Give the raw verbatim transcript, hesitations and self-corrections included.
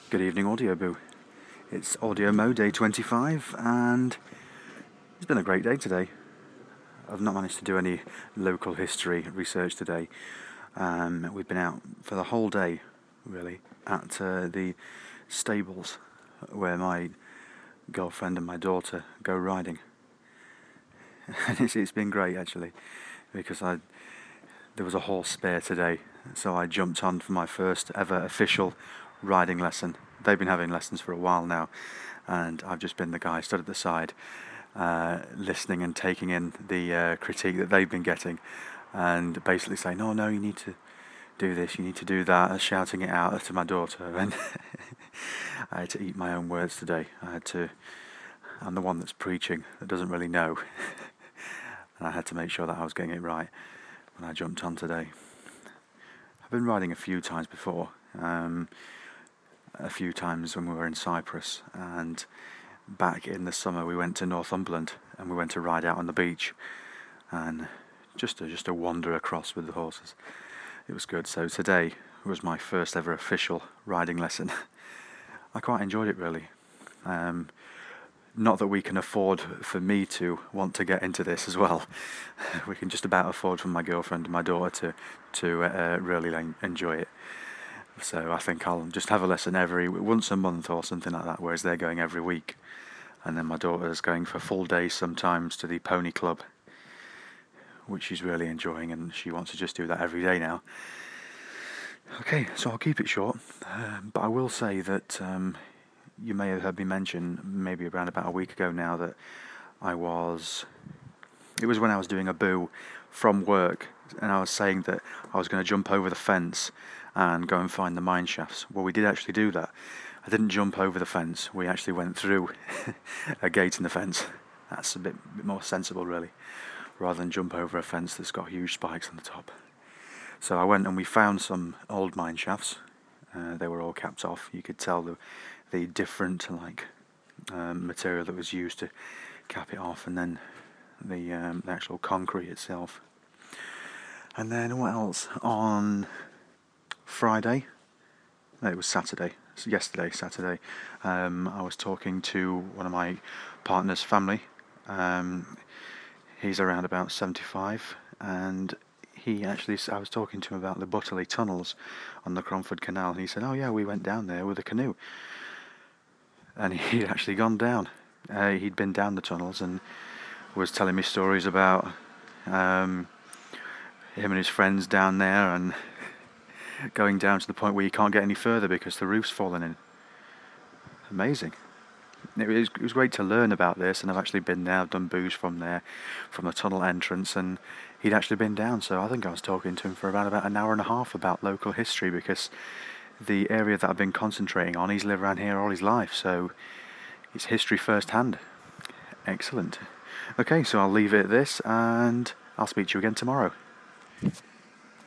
Good evening, Audio Boo. It's Audio Mo Day twenty-five, and it's been a great day today. I've not managed to do any local history research today. Um, we've been out for the whole day, really, at uh, the stables where my girlfriend and my daughter go riding. And it's, it's been great, actually, because I there was a horse spare today, so I jumped on for my first ever official riding lesson. They've been having lessons for a while now, and I've just been the guy stood at the side, uh, listening and taking in the uh, critique that they've been getting, and basically saying, "No, no, you need to do this, you need to do that," and shouting it out to my daughter. And I had to eat my own words today. I had to. I'm the one that's preaching that doesn't really know, and I had to make sure that I was getting it right when I jumped on today. I've been riding a few times before. Um, a few times when we were in Cyprus, and back in the summer we went to Northumberland and we went to ride out on the beach, and just to, just to wander across with the horses. It was good. So today was my first ever official riding lesson. I quite enjoyed it, really. Um, not that we can afford for me to want to get into this as well. We can just about afford for my girlfriend and my daughter to to uh, really enjoy it. So I think I'll just have a lesson every once a month or something like that, whereas they're going every week. And then my daughter's going for full days sometimes to the pony club, which she's really enjoying, and she wants to just do that every day now. Okay, so I'll keep it short, uh, but I will say that um, you may have heard me mention maybe around about a week ago now that I was, it was when I was doing a boo from work, and I was saying that I was going to jump over the fence and go and find the mine shafts. Well, we did actually do that. I didn't jump over the fence. We actually went through a gate in the fence. That's a bit, bit more sensible, really, rather than jump over a fence that's got huge spikes on the top. So I went and we found some old mine shafts. Uh, they were all capped off. You could tell the the different like um, material that was used to cap it off, and then the, um, the actual concrete itself. And then what else? On Friday, no, it was Saturday, so yesterday, Saturday, um, I was talking to one of my partner's family. Um, he's around about seventy-five, and he actually, I was talking to him about the Butterley tunnels on the Cromford Canal, and he said, "Oh yeah, we went down there with a canoe." And he'd actually gone down. Uh, he'd been down the tunnels and was telling me stories about um, him and his friends down there, and going down to the point where you can't get any further because the roof's fallen in. Amazing. It was, it was great to learn about this, and I've actually been there, I've done boos from there, from the tunnel entrance, and he'd actually been down, so I think I was talking to him for around about an hour and a half about local history, because the area that I've been concentrating on, he's lived around here all his life, so it's history firsthand. Excellent. Okay, so I'll leave it at this, and I'll speak to you again tomorrow.